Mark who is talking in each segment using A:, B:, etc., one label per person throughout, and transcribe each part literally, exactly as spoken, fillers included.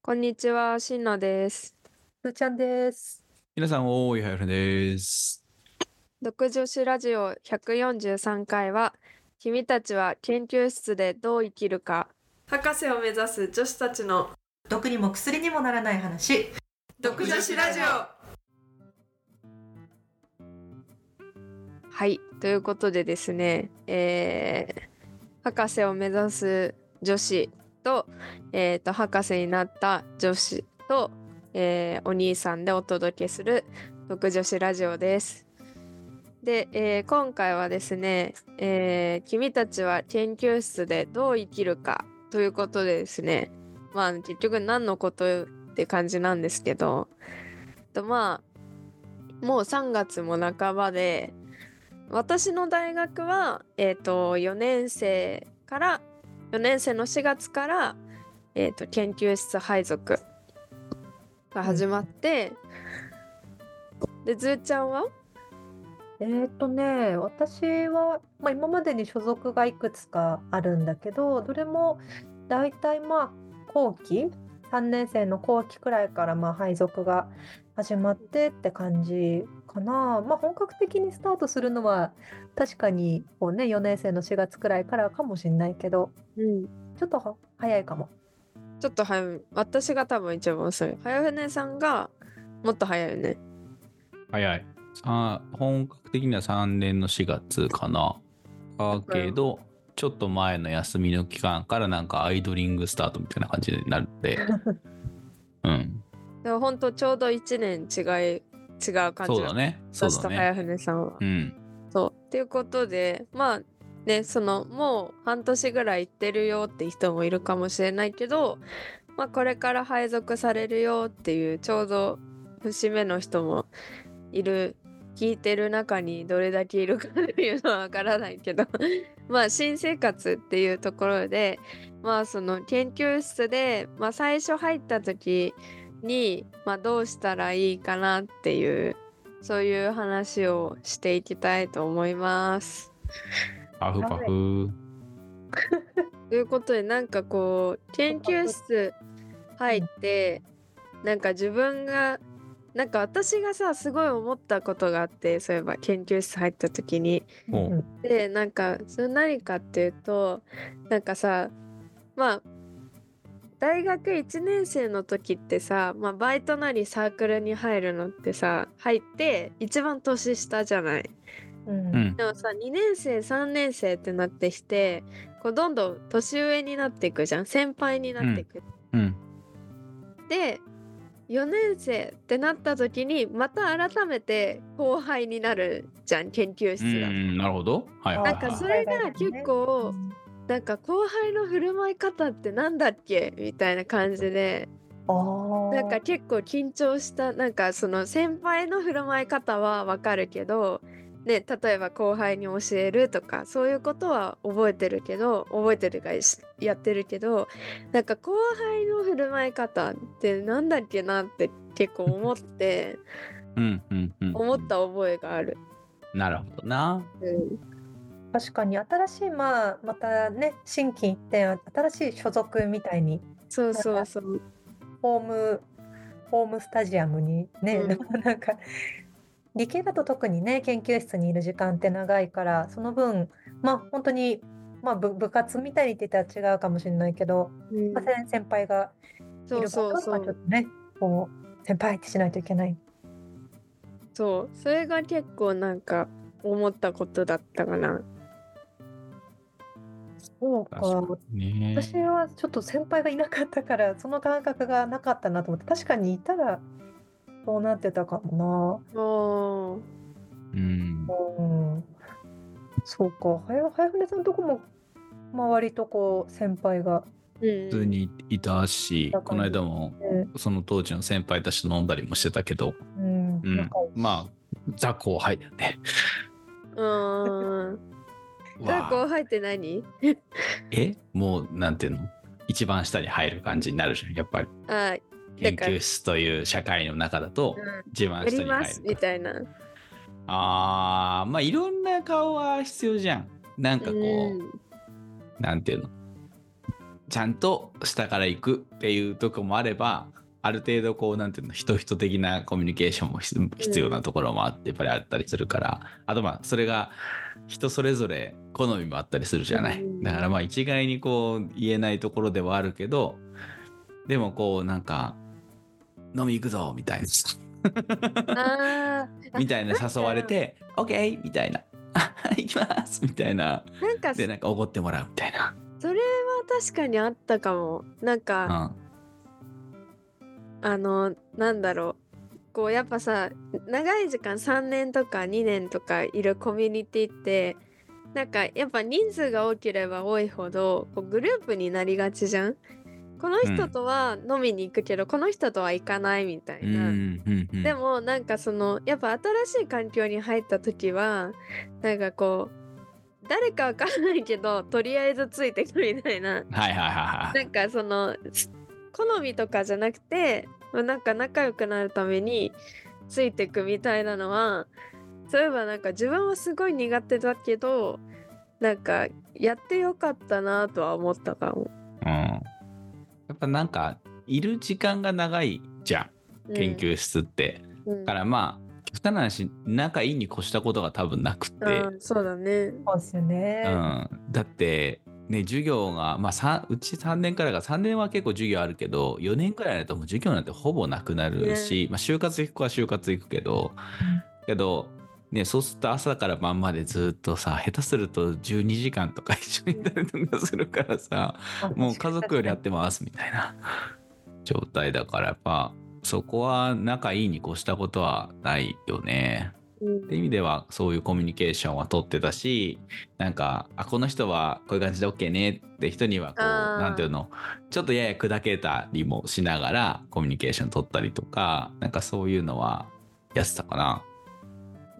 A: こんにちは、しんなです。
B: ふーちゃんです。
C: 皆さん、おーい、はやふです。
A: 独女子ラジオひゃくよんじゅうさんかいは、君たちは研究室でどう生きるか、博士を目指す女子たちの
B: 毒にも薬にもならない話。
A: 独女子ラジオ。はい、ということでですね、えー、博士を目指す女子と、えーと、博士になった女子と、えーお兄さんでお届けする独女子ラジオです。で、えー今回はですね、えー君たちは研究室でどう生きるかということでですね、まあ結局何のことって感じなんですけど、とまあもうさんがつも半ばで、私の大学は、えーとよねん生からよねん生のしがつから、えーと研究室配属が始まって、でずーちゃんは
B: えーとね、私は、まあ、今までに所属がいくつかあるんだけど、どれもだいたいまあ後期、さんねん生の後期くらいからまあ配属が始まってって感じかな。まあ、本格的にスタートするのは確かにこう、ね、よねん生のしがつくらいからかもしれないけど、
A: うん
B: ちょっとは早いかも。
A: ちょっと早い。私が多分一番遅い。早船さんがもっと早いよね。
C: 早い。さ本格的にはさんねんのしがつかな。だけど、ちょっと前の休みの期間からなんかアイドリングスタートみたいな感じになるんで。うん。
A: でも本当ちょうどいちねん違い、違う感じ
C: そうだね。そう
A: 私と
C: だね。
A: 早船さんは。
C: うん。
A: そう。っていうことで、まあね、そのもう半年ぐらい行ってるよって人もいるかもしれないけど、まあこれから配属されるよっていうちょうど節目の人もいる。聞いてる中にどれだけいるかっていうのはわからないけどまあ新生活っていうところでまあその研究室で、まあ、最初入った時に、まあ、どうしたらいいかなっていうそういう話をしていきたいと思います。
C: パフパフ。
A: ということでなんかこう研究室入ってなんか自分がなんか私がさすごい思ったことがあって、そういえば研究室入った時に
C: おう
A: でなんかそれ何かっていうとなんかさまあ大学いちねん生の時ってさ、まあ、バイトなりサークルに入るのってさ入って一番年下じゃない。
B: うん
C: うん
A: でもさにねん生さんねん生ってなってきてこうどんどん年上になっていくじゃん、先輩になっていく。
C: うん
A: でよねん生ってなった時にまた改めて後輩になるじゃん、研究
C: う
A: 室だと。
C: ん。なるほど。はいはいはい。
A: なんかそれが結構なんか後輩の振る舞い方ってなんだっけみたいな感じで
B: あー
A: なんか結構緊張した。なんかその先輩の振る舞い方はわかるけどね、例えば後輩に教えるとかそういうことは覚えてるけど覚えてるかしやってるけどなんか後輩の振る舞い方ってなんだっけなって結構思って
C: うんうんうん。
A: 思った覚えがある。
C: なるほどな。
A: うん
B: 確かに新しい、まあ、またね、心機一転、新しい所属みたいに、
A: そうそうそう。
B: ホーム、ホームスタジアムにね、
A: うん
B: なんか、理系だと特にね、研究室にいる時間って長いから、その分、まあ、本当に、まあ、部、部活みたいに言ってたら違うかもしれないけど、
A: うん
B: まあ、先先輩がい
A: そう
B: る場
A: そうそう
B: 合はちょっとね、こう、先輩ってしないといけない。
A: そうそれが結構なんか思ったことだったかな。
B: そうか。
C: 確かにね。
B: 私はちょっと先輩がいなかったから、その感覚がなかったなと思って、確かにいたら、そうなってたかも
A: も
C: うん
B: な。。うん。そうか。はや、はやふねさんのとこも、まあ、割とこう、先輩が、
A: う、うん、
C: 普通にいたし、
B: うん
C: この間も
B: ね、
C: その当時の先輩たちと飲んだりもしてたけど、
B: うん、
C: うん
B: 仲いいし
C: まあザ後輩だよね。
A: うーんザ
C: わあ
A: 後輩って何
C: えもうなんていうの一番下に入る感じになるじゃんやっぱり。
A: あ
C: 研究室という社会の中だと
A: うん
C: 一番
A: やり
C: 下に入る
A: ますみたいな。
C: あーまあいろんな顔は必要じゃん。なんかこう、
A: うん
C: なんていうのちゃんと下から行くっていうとこもあれば、ある程度こうなんていうの人々的なコミュニケーションも必要なところもあってやっぱりあったりするから、あとまあそれが人それぞれ好みもあったりするじゃない。だからまあ一概にこう言えないところではあるけど、でもこうなんか飲み行くぞみたいなみたいな誘われて OK みたいな行きますみたいな、
A: なんか
C: でなんかおごってもらうみたいな。
A: それは確かにあったかも。なんか、うん、あのなんだろう、こうやっぱさ長い時間さんねんとかにねんとかいるコミュニティってなんかやっぱ人数が多ければ多いほどこうグループになりがちじゃん。この人とは飲みに行くけど、うん、この人とは行かないみたいな、うんうんうん、でもなんかそのやっぱ新しい環境に入った時はなんかこう誰かわからないけどとりあえずついてくみたいな、はいはいはいはい、なんかその好みとかじゃなくてなんか仲良くなるためについてくみたいなのは、そういえばなんか自分はすごい苦手だけどなんかやってよかったなとは思ったかも。うん、
C: やっぱなんかいる時間が長いじゃん研究室って、うん、だからまあ極端な話仲いいに越したことが多分なくて、
A: うん、そうだね。
B: そうですよね、
C: うん、だってね授業がまあうちさんねんからがさんねんは結構授業あるけどよねんくらいだともう授業なんてほぼなくなるし、ね、まあ就活行く子は就活行くけど、うん、けどね、そうすると朝から晩までずっとさ下手するとじゅうにじかんとか一緒にいたりとかするからさ、うん、もう家族よりやってますみたいな状態だからやっぱそこは仲いいに越したことはないよね、うん、って意味ではそういうコミュニケーションは取ってたし、なんかあこの人はこういう感じで OK ねって人にはこうなんていうのちょっとやや砕けたりもしながらコミュニケーション取ったりとかなんかそういうのはやってたかな。
B: うん、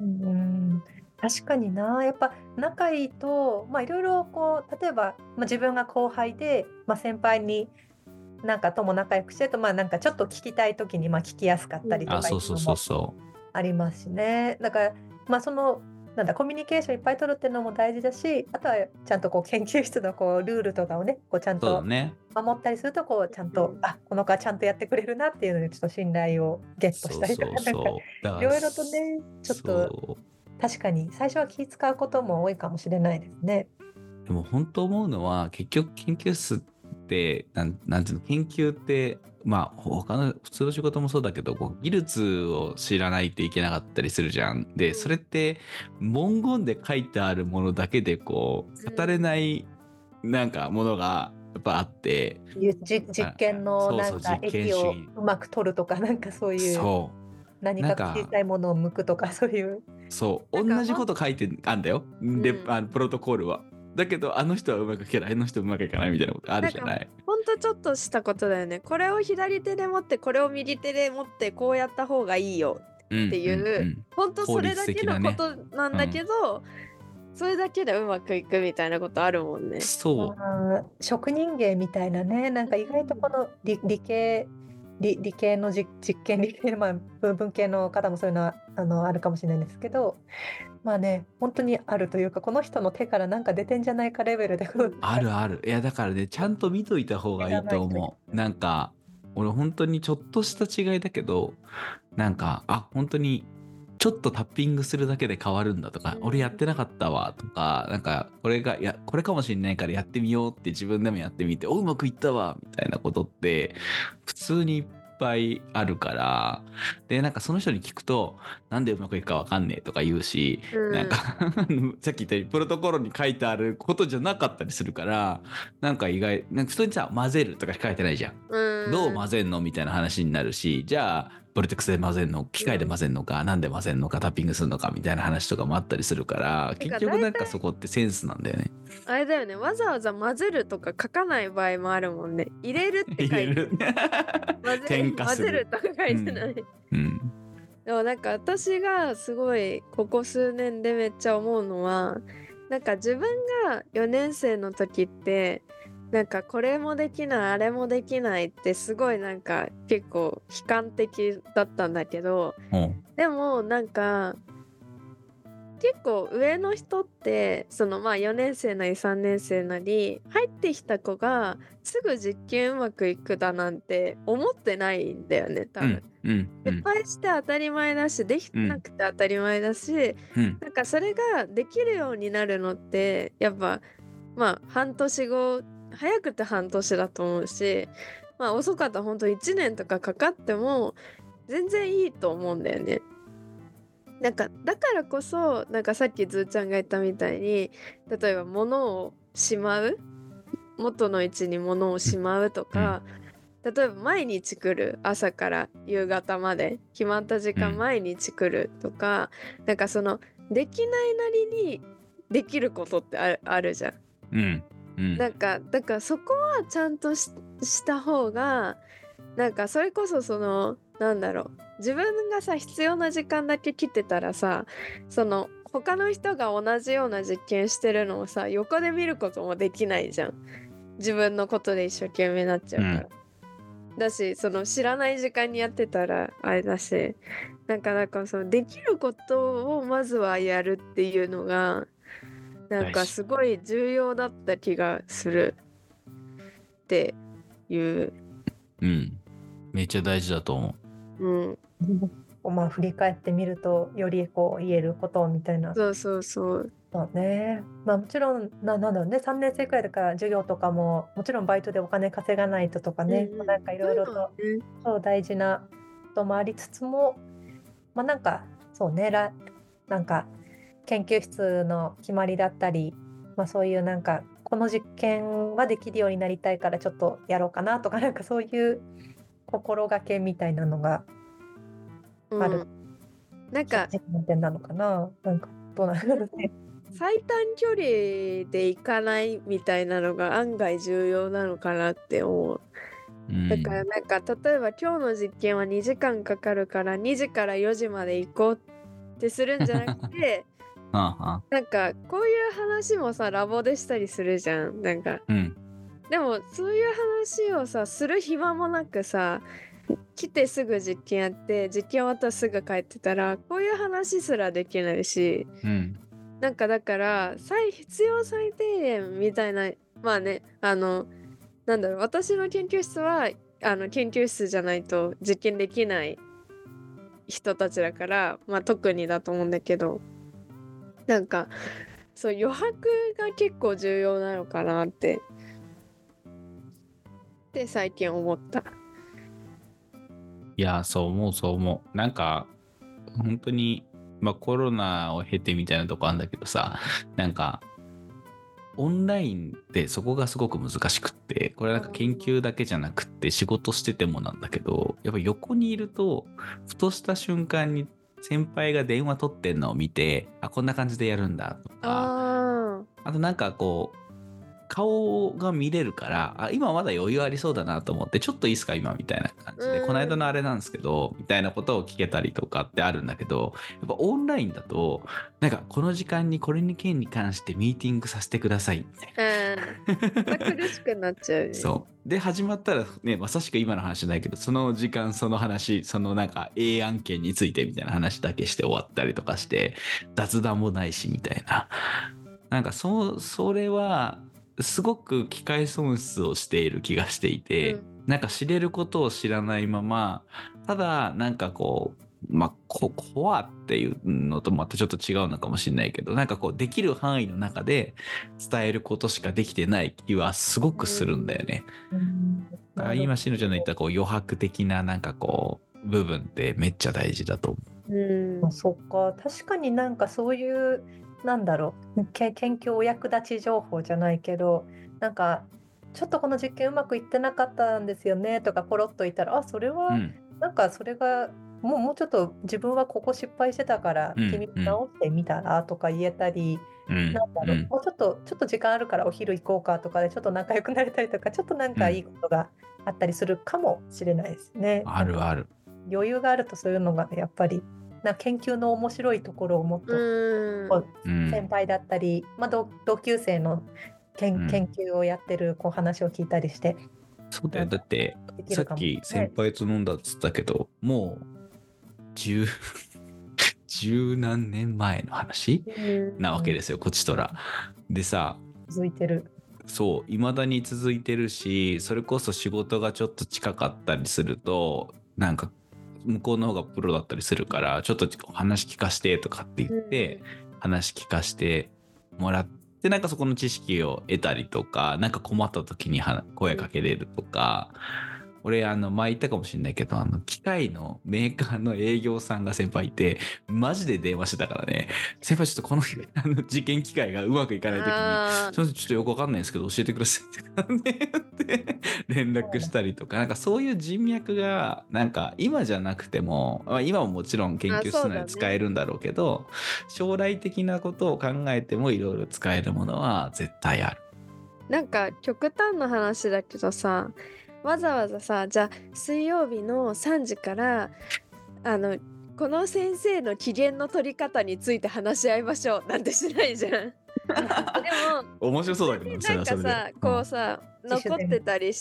B: 確かにな。やっぱ仲いいとまあいろいろこう例えば、まあ、自分が後輩で、まあ、先輩になんかとも仲良くしてるとまあなんかちょっと聞きたい時にまあ聞きやすかったりとかいうのもありますしね。だからまあそのなんだコミュニケーションいっぱい取るっていうのも大事だし、あとはちゃんとこう研究室のこうルールとかをねこうちゃんと守ったりするとこうちゃんと、ね、あこの子はちゃんとやってくれるなっていうのでちょっと信頼をゲットしたりとかなんかいろいろとねちょっと確かに最初は気使うことも多いかもしれないですね。
C: でも本当思うのは結局研究室ってなんなんていうの研究ってまあ他の普通の仕事もそうだけどこう技術を知らないといけなかったりするじゃん。でそれって文言で書いてあるものだけでこう語れないなんかものがやっぱあって、
B: 実験のなんか液をうまく取るとかなんかそういう何か小さいものを剥くとかそういう
C: そう同じこと書いてあんだよ、で、うん、あのプロトコールは。だけどあの人はうまくいけないあの人はうまくいかないみたいなことあるじゃない。
A: ほんとちょっとしたことだよね。これを左手で持ってこれを右手で持ってこうやった方がいいよっていう、うんうんうん、ほんとそれだけのことなんだけど、ねうん、それだけでうまくいくみたいなことあるもんね。
B: そう職人芸みたいなね。なんか意外とこの 理, 理系理, 理系の実験理系の、まあ、文系の方もそういうのはあのあるかもしれないんですけどまあね本当にあるというかこの人の手からなんか出てんじゃないかレベルで
C: あるある。いやだからねちゃんと見といた方がいいと思う。なんか俺本当にちょっとした違いだけどなんかあ本当にちょっとタッピングするだけで変わるんだとか俺やってなかったわとかなんかこれがいやこれかもしれないからやってみようって自分でもやってみておうまくいったわみたいなことって普通にいっぱいあるからでなんかその人に聞くとなんでうまくいくか分かんねえとか言うし、うん、なんかさっき言ったようにプロトコルに書いてあることじゃなかったりするからなんか意外なんか普通にさ混ぜるとか書いてないじゃん、うん、どう混ぜんのみたいな話になるしじゃあボルテックスで混ぜんの機械で混ぜんのか、うん、なんで混ぜんのかタッピングするのかみたいな話とかもあったりするから結局なんかそこってセンスなんだよね。
A: あれだよねわざわざ混ぜるとか書かない場合もあるもんね。入れるって書いてる混ぜる混ぜるとか書いてない、うんうん、でもなんか私がすごいここ数年でめっちゃ思うのはなんか自分がよねん生の時ってなんかこれもできないあれもできないってすごいなんか結構悲観的だったんだけど、うん、でもなんか結構上の人ってそのまあよねん生なりさんねん生なり入ってきた子がすぐ実験うまくいくだなんて思ってないんだよね多分。
C: うんうんう
A: 失
C: ん
A: 敗して当たり前だしできなくて当たり前だし、
C: うん
A: なんかそれができるようになるのってやっぱまあ半年後早くて半年だと思うし、まあ遅かったらほんといちねんとかかかっても全然いいと思うんだよね。なんかだからこそなんかさっきずーちゃんが言ったみたいに例えば物をしまう元の位置に物をしまうとか、例えば毎日来る朝から夕方まで決まった時間
C: うん
A: 毎日来るとか、なんかそのできないなりにできることってある、あるじゃん。
C: うんうん
A: なんかだからそこはちゃんとし、した方がなんかそれこそそのなんだろう自分がさ必要な時間だけ来てたらさその他の人が同じような実験してるのをさ横で見ることもできないじゃん。自分のことで一生懸命になっちゃうから。
C: うん
A: だしその知らない時間にやってたらあれだしなんかなんかそのできることをまずはやるっていうのがなんかすごい重要だった気がするっていう
C: うんめっちゃ大事だと思
A: うん
B: まあ振り返ってみるとよりこう言えることみたいな。
A: そうそうそう
B: そうね。まあもちろんな、なんだろうね、さんねん生くらいだから授業とかももちろんバイトでお金稼がないととかね、
A: うんうん
B: まあなんかいろいろと
A: そういうのはね
B: そう大事なこともありつつも、まあなんかそうね、らなんか研究室の決まりだったり、まあそういうなんかこの実験はできるようになりたいからちょっとやろうかなとかなんかそういう心がけみたいなのが
A: うん
B: ある
A: なんか
B: 実点なのかな。なんかどうなんだろうね。
A: 最短距離で行かないみたいなのが案外重要なのかなって思う。
C: う。うん
A: だからなんか例えば今日の実験はにじかんかかるからにじからよじまで行こうってするんじゃなくて
C: はあはあ
A: なんかこういう話もさラボでしたりするじゃん。なんか
C: うん
A: でもそういう話をさする暇もなくさ来てすぐ実験やって実験終わったらすぐ帰ってたらこういう話すらできないし
C: うん
A: なんかだから最必要最低限みたいなまあねあのなんだろう私の研究室はあの研究室じゃないと実験できない人たちだからまあ特にだと思うんだけどなんかそう余白が結構重要なのかなってって最近思った。
C: いやそう思うそう思うなんか本当にまあコロナを経てみたいなとこあるんだけどさなんかオンラインってそこがすごく難しくってこれなんか研究だけじゃなくって仕事しててもなんだけどやっぱ横にいるとふとした瞬間に先輩が電話取ってんのを見てあこんな感じでやるんだとか
A: あ
C: あとなんかこう顔が見れるからあ今まだ余裕ありそうだなと思ってちょっといいですか今みたいな感じで
A: うん
C: この間のあれなんですけどみたいなことを聞けたりとかってあるんだけどやっぱオンラインだとなんかこの時間にこれに件に関してミーティングさせてくださいみたいな
A: あ、うん、苦しくなっちゃうね。
C: そうで始まったらねまさしく今の話じゃないけどその時間その話そのなんか A 案件についてみたいな話だけして終わったりとかして雑談もないしみたいななんかそそれはすごく機会損失をしている気がしていて、
A: うん
C: なんか知れることを知らないままただなんかこうまあこコアっていうのとまたちょっと違うのかもしれないけどなんかこうできる範囲の中で伝えることしかできてない気はすごくするんだよね。
B: うん
C: だから今しのちゃんの言ったこう余白的ななんかこう部分ってめっちゃ大事だと思う。
A: うん
B: あそっか確かになんかそういうなんだろうけ研究お役立ち情報じゃないけどなんかちょっとこの実験うまくいってなかったんですよねとかポロッと言ったらあそれは、
C: うん
B: なんかそれがもうもうちょっと自分はここ失敗してたから
C: うん
B: 君直してみたらとか言えたり、
C: うん
B: なんだろう、
C: うん
B: もうちょっとちょっと時間あるからお昼行こうかとかでちょっと仲良くなれたりとかちょっとなんかいいことがあったりするかもしれないですね。なんか
C: あるある。
B: 余裕があるとそういうのがねやっぱりなんか研究の面白いところをもっと、
A: うん
B: こう
C: うん
B: 先輩だったり、まあ、同同級生の研,、
C: うん
B: 研究をやってるこう話を聞いたりして
C: そうだよだって
B: できるかも、
C: さっき先輩と飲んだっつったけどもうじゅう十何年前の話
A: うん
C: なわけですよ、こちとら。でさ、
B: 続いてる。
C: そういまだに続いてるし、それこそ仕事がちょっと近かったりするとなんか向こうの方がプロだったりするから、ちょっと話聞かしてとかって言って話聞かしてもらって、なんかそこの知識を得たりとか、なんか困った時には声かけれるとか。俺あの前言ったかもしれないけど、あの機械のメーカーの営業さんが先輩いて、マジで電話してたからね、先輩ちょっとこのあの実験機械がうまくいかない時に
A: あ
C: ちょっとちょっとよくわかんないんですけど教えてくださいって連絡したりとか、なんかそういう人脈がなんか今じゃなくても、まあ、今ももちろん研究室内で使えるんだろうけど、将来的なことを考えてもいろいろ使えるものは絶対ある。
A: なんか極端な話だけどさ、わざわざさ、じゃあ水曜日のさんじからあのこの先生の機嫌の取り方について話し合いましょうなんてしないじゃん。でも
C: 面白そうだけど、それ
A: なんか
C: はそれで。
A: さ、こうさ、残ってたりして、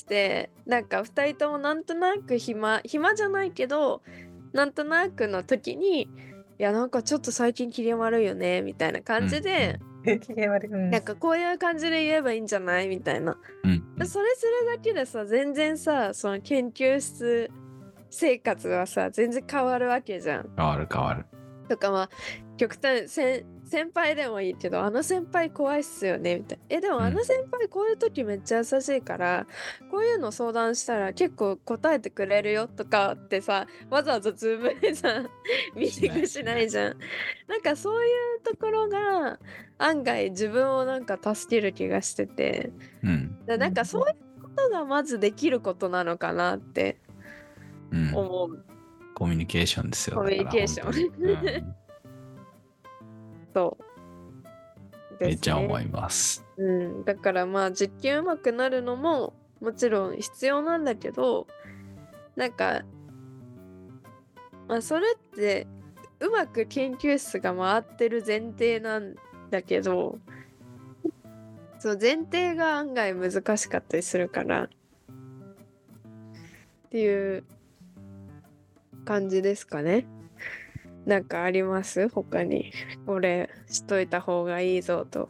A: なんかふたりともなんとなく暇暇じゃないけど、なんとなくの時に、いやなんかちょっと最近機嫌悪いよねみたいな感じで、
B: 機嫌悪い。うん
A: なんかこういう感じで言えばいいんじゃないみたいな。
C: うんうん
A: それするだけでさ、全然さ、その研究室生活はさ、全然変わるわけじゃん。
C: 変わる変わる。
A: とかまあ極端先先輩でもいいけど、あの先輩怖いっすよねみたいな。えでも
C: うん
A: あの先輩こういう時めっちゃ優しいから、こういうの相談したら結構答えてくれるよとかってさ、わざわざズームでさミーティングしないじゃん。なんかそういうところが案外自分をなんか助ける気がしてて、
C: うん
A: だなんかそういうことがまずできることなのかなって
C: うん、
A: 思う。
C: コミュニケーションですよ。
A: コミュニケーション
C: だから本当にうん
A: そうですね。
C: めっちゃ思います。
A: うん、だからまあ実験うまくなるのももちろん必要なんだけど、なんか、まあ、それってうまく研究室が回ってる前提なんだけど、そう前提が案外難しかったりするからっていう感じですかね。なんかあります他にこれしといた方がいいぞと。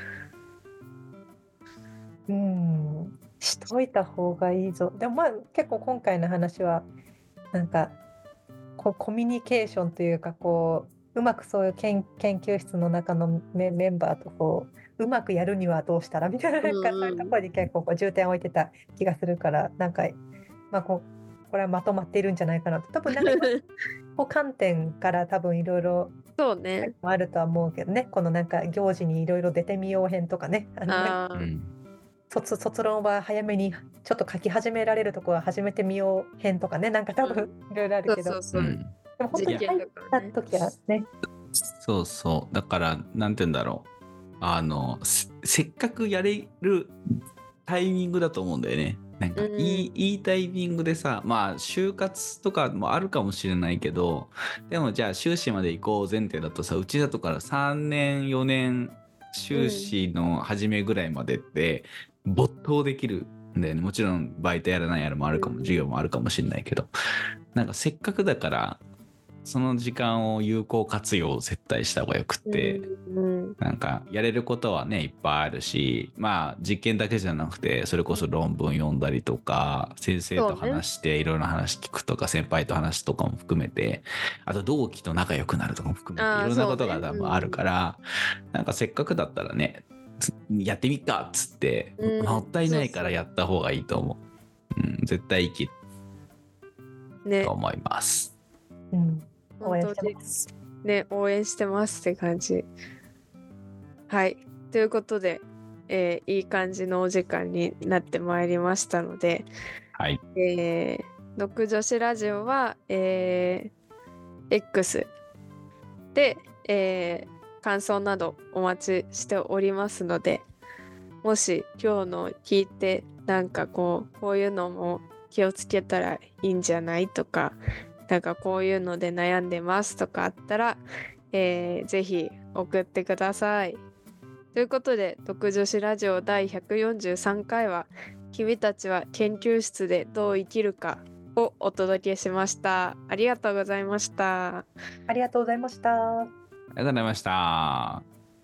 B: うんしといた方がいいぞ。でもまあ結構今回の話はなんかこうコミュニケーションというか、こううまくそういう研、研究室の中のメ、メンバーとこううまくやるにはどうしたらみたいな、なんかそういうところに結構こう重点を置いてた気がするから、なんか、まあ、こうこれはまとまっているんじゃないかなと。多分なんかこう観点から多分いろいろ
A: そうね。
B: あるとは思うけどね、このなんか行事にいろいろ出てみよう編とかね、あのなんか
A: あー
C: うん
B: 卒卒論は早めにちょっと書き始められるとこは始めてみよう編とかね、なんか多分いろいろあるけど、
A: そうそうそうう。
C: ん
B: でも本当に
A: 実験
B: 入っ
A: だからね
B: た時はね、
C: そうそう。だから、なんて言うんだろう。あの、せせっかくやれるタイミングだと思うんだよね。なんかいい、
A: うん
C: いいタイミングでさ、まあ、就活とかもあるかもしれないけど、でもじゃあ修士まで行こう前提だとさ、うちだとからさんねん、よねん、修士の初めぐらいまでって没頭できるんだよね。もちろんバイトやらないやらもあるかも、
A: うん
C: 授業もあるかもしれないけど、なんかせっかくだからその時間を有効活用絶対した方がよくって、
A: うん
C: なんかやれることはねいっぱいあるし、まあ実験だけじゃなくてそれこそ論文読んだりとか先生と話していろいろな話聞くとか先輩と話とかも含めて、あと同期と仲良くなるとかも含めて
A: あー
C: いろんなことが
A: そうね
C: 多分あるから、なんかせっかくだったらねつやってみっかっつって、
A: うん
C: もったいないからやった方がいいと思う。うん、絶対いいき
A: ね
C: と、思います。
B: うん、応援
A: 本当に
B: してます。
A: ね、応援してますって感じ。はい。ということで、えーいい感じのお時間になってまいりましたので、
C: はい。
A: えー、毒女子ラジオは、えー、X で、えー感想などお待ちしておりますので、もし今日の聞いてなんかこうこういうのも気をつけたらいいんじゃないとか、なんかこういうので悩んでますとかあったら、えーぜひ送ってください。ということで、毒女子ラジオ第ひゃくよんじゅうさんかいは、君たちは研究室でどう生きるかをお届けしました。ありがとうございました。
B: ありがとうございました。
C: ありがとうございました。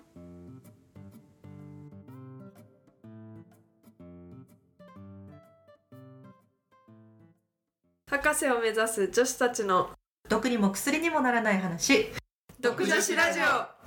A: 博士を目指す女子たちの
B: 毒にも薬にもならない話、
A: 毒女子ラジオ。